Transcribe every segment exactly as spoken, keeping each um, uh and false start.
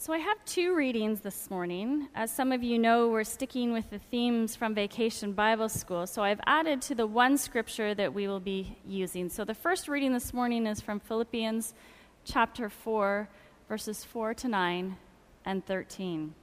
So I have two readings this morning. As some of you know, we're sticking with the themes from Vacation Bible School, so I've added to the one scripture that we will be using. So the first reading this morning is from Philippians chapter four, verses four to nine and thirteen.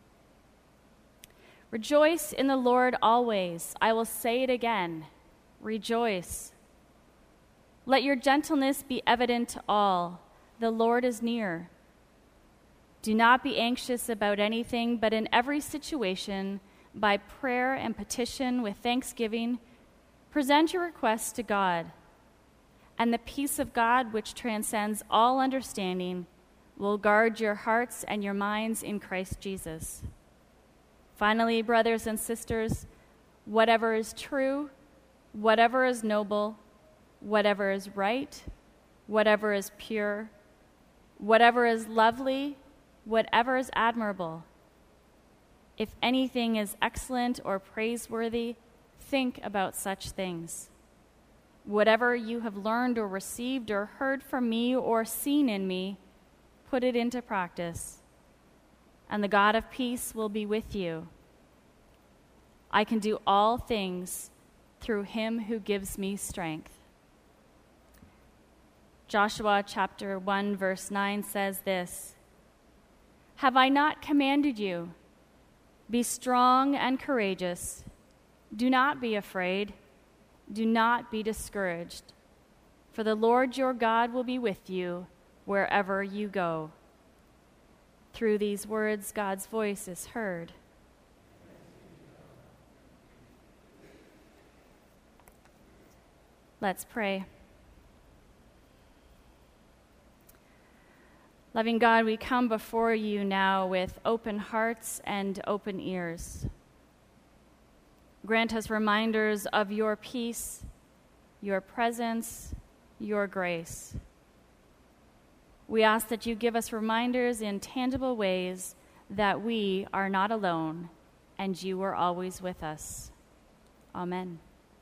Rejoice in the Lord always. I will say it again. Rejoice. Let your gentleness be evident to all. The Lord is near. Do not be anxious about anything, but in every situation, by prayer and petition with thanksgiving, present your requests to God. And the peace of God, which transcends all understanding, will guard your hearts and your minds in Christ Jesus. Finally, brothers and sisters, whatever is true, whatever is noble, whatever is right, whatever is pure, whatever is lovely, whatever is admirable, if anything is excellent or praiseworthy, think about such things. Whatever you have learned or received or heard from me or seen in me, put it into practice, and the God of peace will be with you. I can do all things through him who gives me strength. Joshua chapter one, verse nine says this, Have I not commanded you? Be strong and courageous. Do not be afraid. Do not be discouraged. For the Lord your God will be with you wherever you go. Through these words, God's voice is heard. Let's pray. Loving God, we come before you now with open hearts and open ears. Grant us reminders of your peace, your presence, your grace. We ask that you give us reminders in tangible ways that we are not alone and you are always with us. Amen.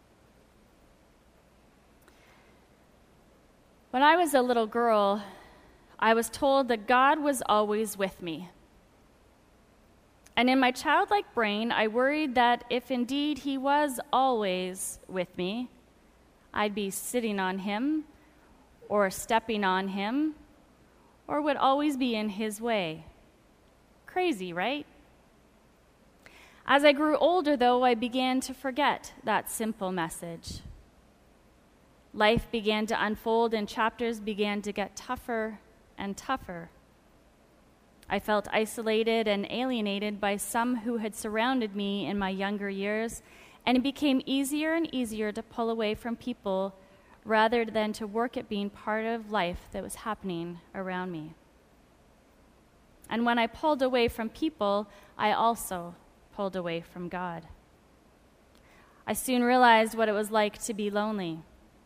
When I was a little girl, I was told that God was always with me. And in my childlike brain, I worried that if indeed he was always with me, I'd be sitting on him or stepping on him or would always be in his way. Crazy, right? As I grew older, though, I began to forget that simple message. Life began to unfold and chapters began to get tougher and tougher. I felt isolated and alienated by some who had surrounded me in my younger years, and it became easier and easier to pull away from people rather than to work at being part of life that was happening around me. And when I pulled away from people, I also pulled away from God. I soon realized what it was like to be lonely.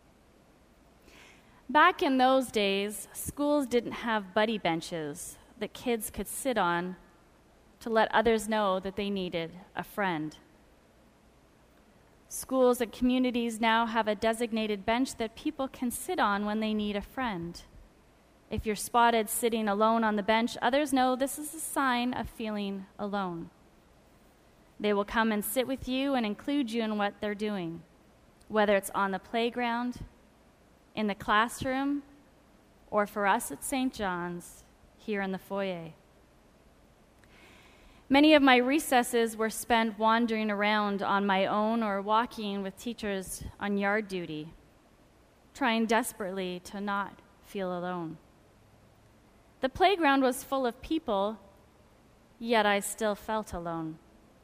Back in those days, schools didn't have buddy benches that kids could sit on to let others know that they needed a friend. Schools and communities now have a designated bench that people can sit on when they need a friend. If you're spotted sitting alone on the bench, others know this is a sign of feeling alone. They will come and sit with you and include you in what they're doing, whether it's on the playground, in the classroom, or for us at Saint John's, here in the foyer. Many of my recesses were spent wandering around on my own or walking with teachers on yard duty, trying desperately to not feel alone. The playground was full of people, yet I still felt alone.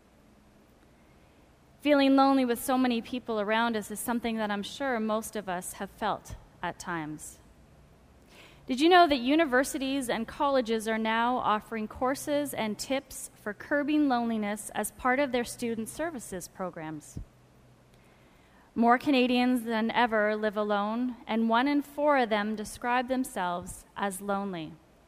Feeling lonely with so many people around us is something that I'm sure most of us have felt at times. Did you know that universities and colleges are now offering courses and tips for curbing loneliness as part of their student services programs? More Canadians than ever live alone, and one in four of them describe themselves as lonely.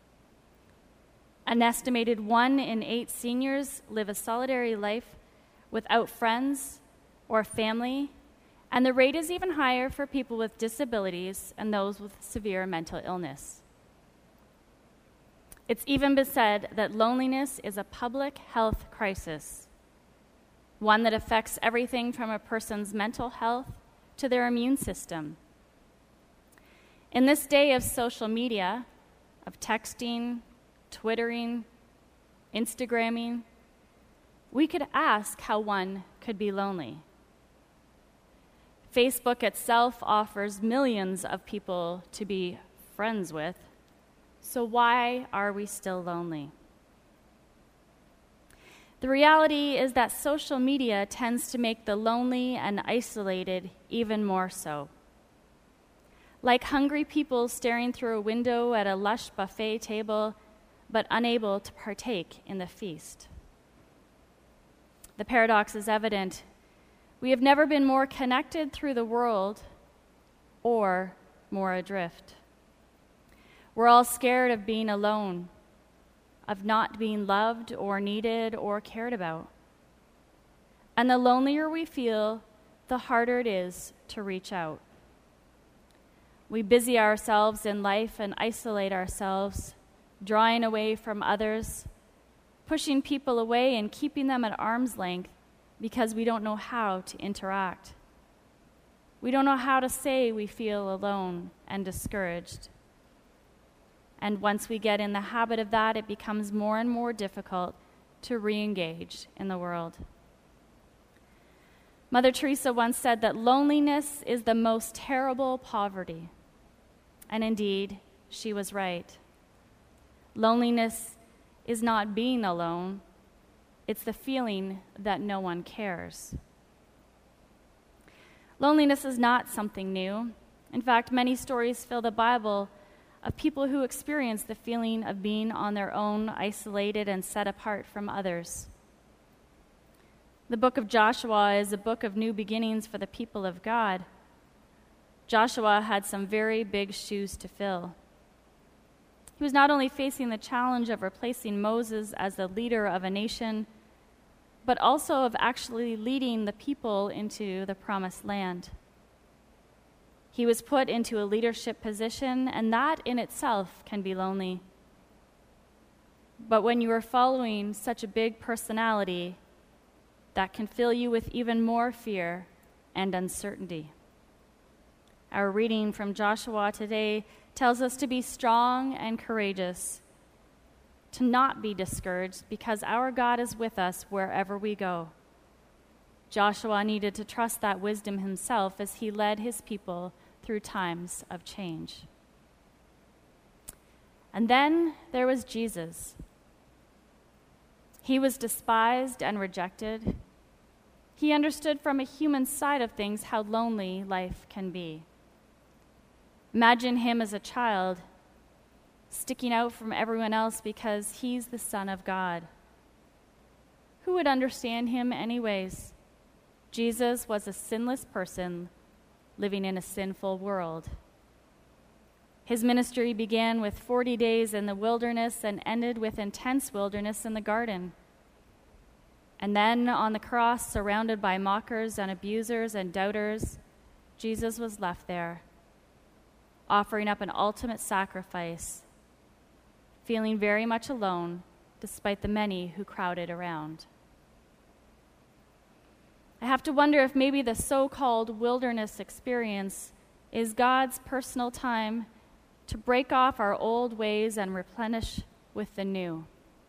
An estimated one in eight seniors live a solitary life without friends or family, and the rate is even higher for people with disabilities and those with severe mental illness. It's even been said that loneliness is a public health crisis, one that affects everything from a person's mental health to their immune system. In this day of social media, of texting, Twittering, Instagramming, we could ask how one could be lonely. Facebook itself offers millions of people to be friends with, so why are we still lonely? The reality is that social media tends to make the lonely and isolated even more so. Like hungry people staring through a window at a lush buffet table, but unable to partake in the feast. The paradox is evident. We have never been more connected through the world or more adrift. We're all scared of being alone, of not being loved or needed or cared about. And the lonelier we feel, the harder it is to reach out. We busy ourselves in life and isolate ourselves, drawing away from others, pushing people away and keeping them at arm's length because we don't know how to interact. We don't know how to say we feel alone and discouraged. And once we get in the habit of that, it becomes more and more difficult to re-engage in the world. Mother Teresa once said that loneliness is the most terrible poverty. And indeed, she was right. Loneliness is not being alone. It's the feeling that no one cares. Loneliness is not something new. In fact, many stories fill the Bible of people who experience the feeling of being on their own, isolated and set apart from others. The book of Joshua is a book of new beginnings for the people of God. Joshua had some very big shoes to fill. He was not only facing the challenge of replacing Moses as the leader of a nation, but also of actually leading the people into the promised land. He was put into a leadership position, and that in itself can be lonely. But when you are following such a big personality, that can fill you with even more fear and uncertainty. Our reading from Joshua today tells us to be strong and courageous, to not be discouraged because our God is with us wherever we go. Joshua needed to trust that wisdom himself as he led his people through times of change. And then there was Jesus. He was despised and rejected. He understood from a human side of things how lonely life can be. Imagine him as a child, sticking out from everyone else because he's the Son of God. Who would understand him anyways? Jesus was a sinless person living in a sinful world. His ministry began with forty days in the wilderness and ended with intense wilderness in the garden. And then on the cross, surrounded by mockers and abusers and doubters, Jesus was left there, offering up an ultimate sacrifice, feeling very much alone despite the many who crowded around. I have to wonder if maybe the so-called wilderness experience is God's personal time to break off our old ways and replenish with the new.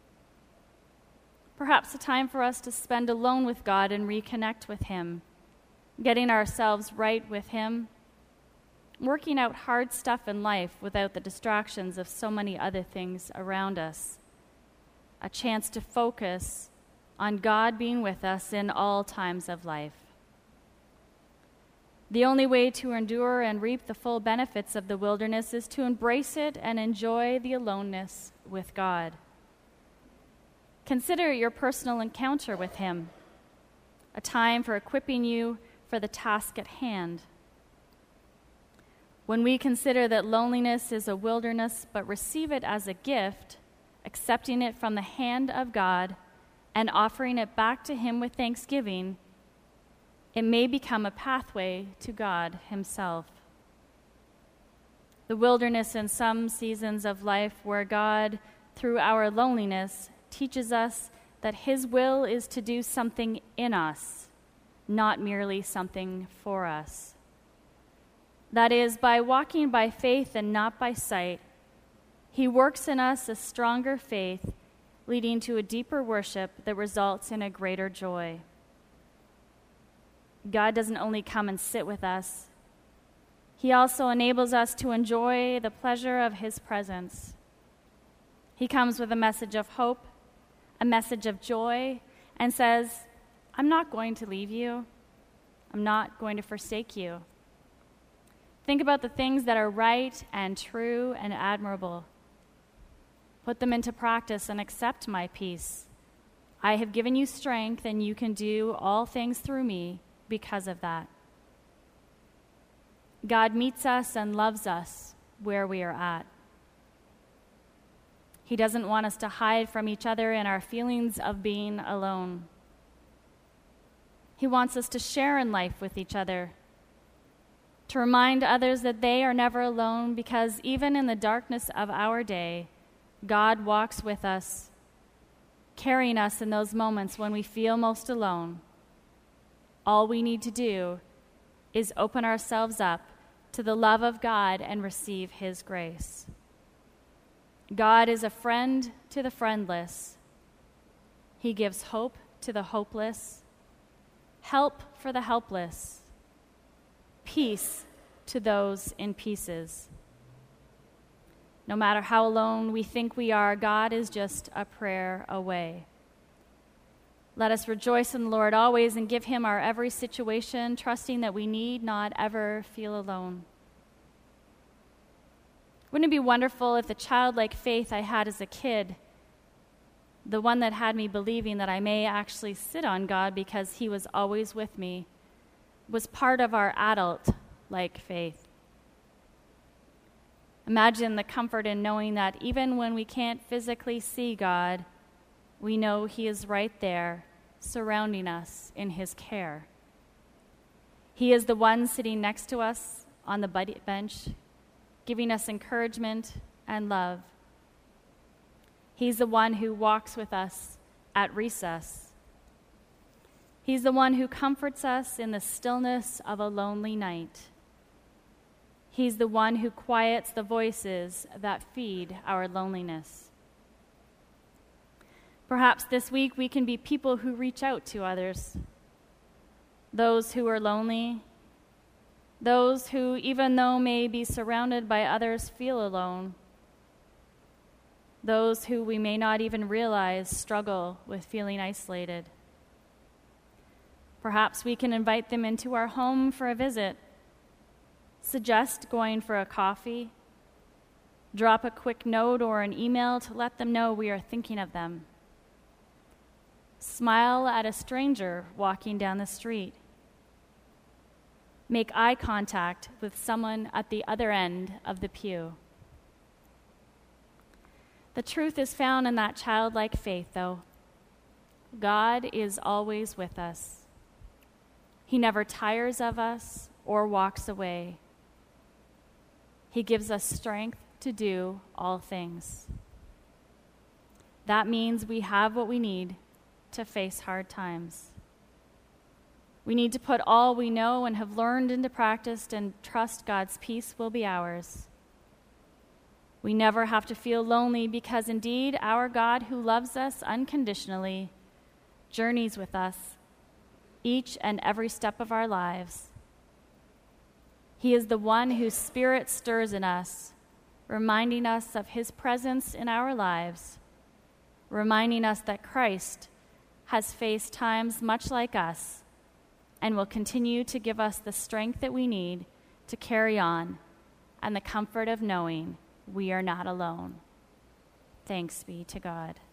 Perhaps a time for us to spend alone with God and reconnect with Him, getting ourselves right with Him, working out hard stuff in life without the distractions of so many other things around us. A chance to focus on God being with us in all times of life. The only way to endure and reap the full benefits of the wilderness is to embrace it and enjoy the aloneness with God. Consider your personal encounter with Him, a time for equipping you for the task at hand. When we consider that loneliness is a wilderness, but receive it as a gift, accepting it from the hand of God and offering it back to Him with thanksgiving, it may become a pathway to God Himself. The wilderness in some seasons of life where God through our loneliness, teaches us that his will is to do something in us, not merely something for us. That is, by walking by faith and not by sight, he works in us a stronger faith, leading to a deeper worship that results in a greater joy. God doesn't only come and sit with us, he also enables us to enjoy the pleasure of his presence. He comes with a message of hope, a message of joy, and says, I'm not going to leave you. I'm not going to forsake you. Think about the things that are right and true and admirable. Put them into practice and accept my peace. I have given you strength, and you can do all things through me because of that. God meets us and loves us where we are at. He doesn't want us to hide from each other in our feelings of being alone. He wants us to share in life with each other, to remind others that they are never alone, because even in the darkness of our day, God walks with us, carrying us in those moments when we feel most alone. All we need to do is open ourselves up to the love of God and receive his grace. God is a friend to the friendless. He gives hope to the hopeless, help for the helpless, peace to those in pieces. No matter how alone we think we are, God is just a prayer away. Let us rejoice in the Lord always and give him our every situation, trusting that we need not ever feel alone. Wouldn't it be wonderful if the childlike faith I had as a kid, the one that had me believing that I may actually sit on God because he was always with me, was part of our adult-like faith? Imagine the comfort in knowing that even when we can't physically see God, we know he is right there, surrounding us in his care. He is the one sitting next to us on the bench, giving us encouragement and love. He's the one who walks with us at recess. He's the one who comforts us in the stillness of a lonely night. He's the one who quiets the voices that feed our loneliness. Perhaps this week we can be people who reach out to others, those who are lonely, those who, even though may be surrounded by others, feel alone, those who we may not even realize struggle with feeling isolated. Perhaps we can invite them into our home for a visit, suggest going for a coffee, drop a quick note or an email to let them know we are thinking of them. Smile at a stranger walking down the street. Make eye contact with someone at the other end of the pew. The truth is found in that childlike faith, though. God is always with us. He never tires of us or walks away. He gives us strength to do all things. That means we have what we need to face hard times. We need to put all we know and have learned into practice and trust God's peace will be ours. We never have to feel lonely because indeed our God, who loves us unconditionally, journeys with us each and every step of our lives. He is the one whose spirit stirs in us, reminding us of his presence in our lives, reminding us that Christ has faced times much like us and will continue to give us the strength that we need to carry on and the comfort of knowing we are not alone. Thanks be to God.